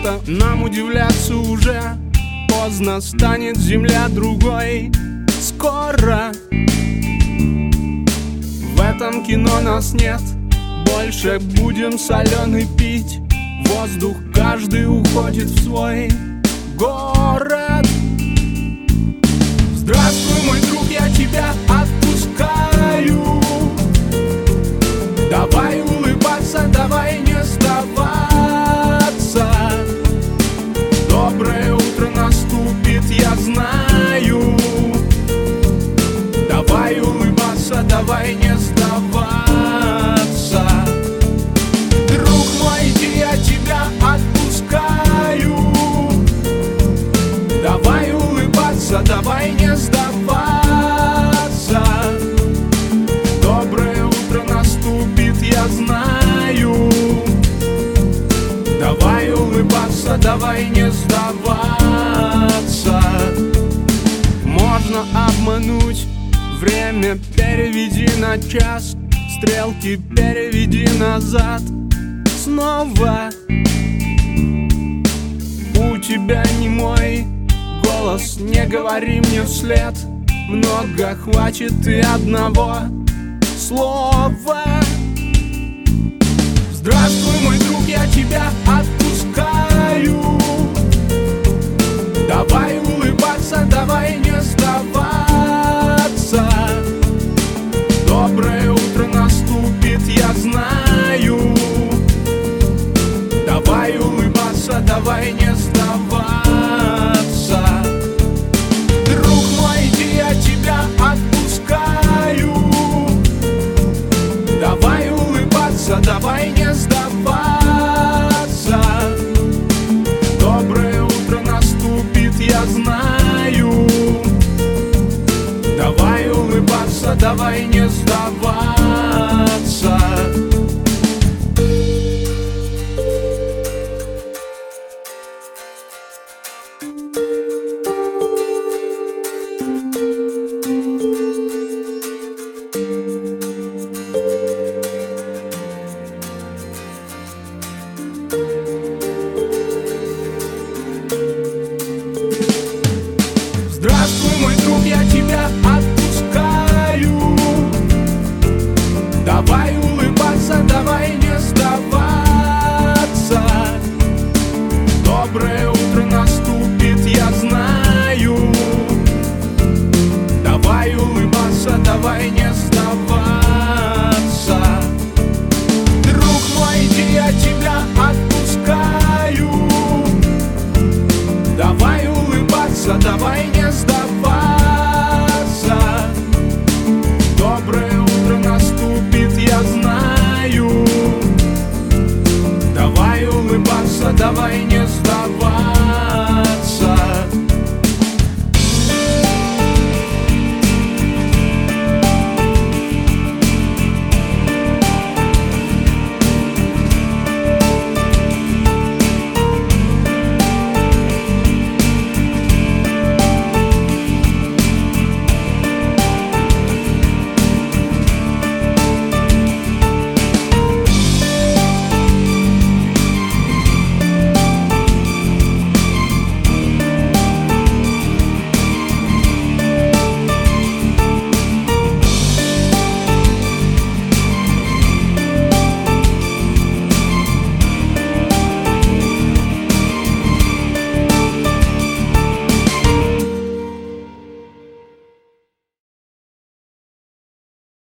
просто нам удивляться уже. Поздно станет земля другой скоро. В этом кино нас нет, больше будем соленый пить. Воздух каждый уходит в свой город. Здравствуй, мой друг, я тебя отпускаю. Давай улыбаться, давай не сдаваться. Доброе утро наступит, я знаю. Давай улыбаться, давай не сдаваться. Друг мой, иди, я тебя отпускаю. Давай улыбаться, давай не сдаваться. Доброе утро наступит, я знаю. Давай улыбаться, давай не сдаваться. Можно обмануть время, переведи на час. Стрелки переведи назад снова. У тебя не мой голос, не говори мне вслед. Много хватит и одного слова. Здравствуй, мой друг, я тебя отпускаю. Давай улыбаться, давай не сдаваться. Доброе утро наступит, я знаю. Давай улыбаться, давай не сдаваться. Друг мой, иди, я тебя отпускаю. Давай улыбаться, давай не сдаваться. Доброе утро наступит, я знаю. Давай улыбаться, давай не сдаваться. Здравствуй, мой друг, я тебя отпускаю. Давай улыбаться, давай не сдаваться. Доброе утро наступит, я знаю. Давай улыбаться, давай не сдаваться. Друг мой, иди, я тебя отпускаю. Давай улыбаться, давай не сдаваться.